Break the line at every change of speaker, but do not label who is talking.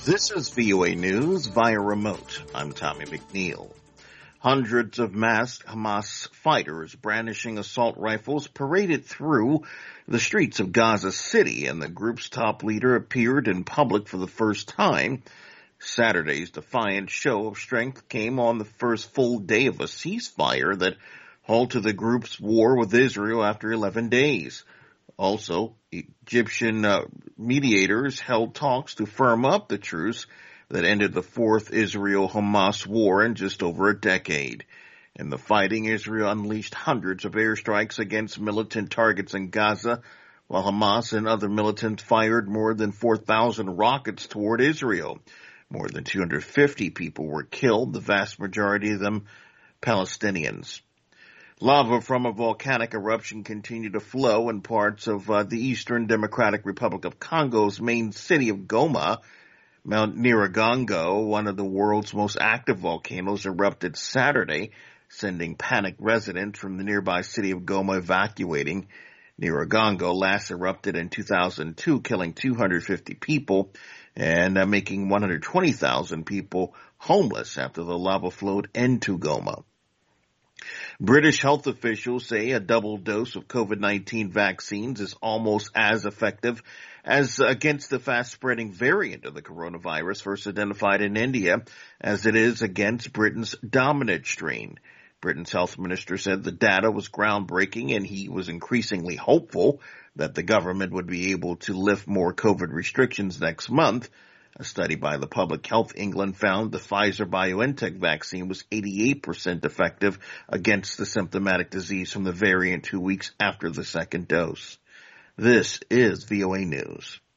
This is VOA News via remote. I'm Tommy McNeil. Hundreds of masked Hamas fighters brandishing assault rifles paraded through the streets of Gaza City, and the group's top leader appeared in public for the first time. Saturday's defiant show of strength came on the first full day of a ceasefire that halted the group's war with Israel after 11 days. Also, Egyptian mediators held talks to firm up the truce that ended the fourth Israel-Hamas war in just over a decade. In the fighting, Israel unleashed hundreds of airstrikes against militant targets in Gaza, while Hamas and other militants fired more than 4,000 rockets toward Israel. More than 250 people were killed, the vast majority of them Palestinians. Lava from a volcanic eruption continued to flow in parts of the Eastern Democratic Republic of Congo's main city of Goma. Mount Nyiragongo, one of the world's most active volcanoes, erupted Saturday, sending panicked residents from the nearby city of Goma evacuating. Nyiragongo last erupted in 2002, killing 250 people and making 120,000 people homeless after the lava flowed into Goma. British health officials say a double dose of COVID-19 vaccines is almost as effective as against the fast-spreading variant of the coronavirus first identified in India as it is against Britain's dominant strain. Britain's health minister said the data was groundbreaking, and he was increasingly hopeful that the government would be able to lift more COVID restrictions next month. A study by the Public Health England found the Pfizer-BioNTech vaccine was 88% effective against the symptomatic disease from the variant 2 weeks after the second dose. This is VOA News.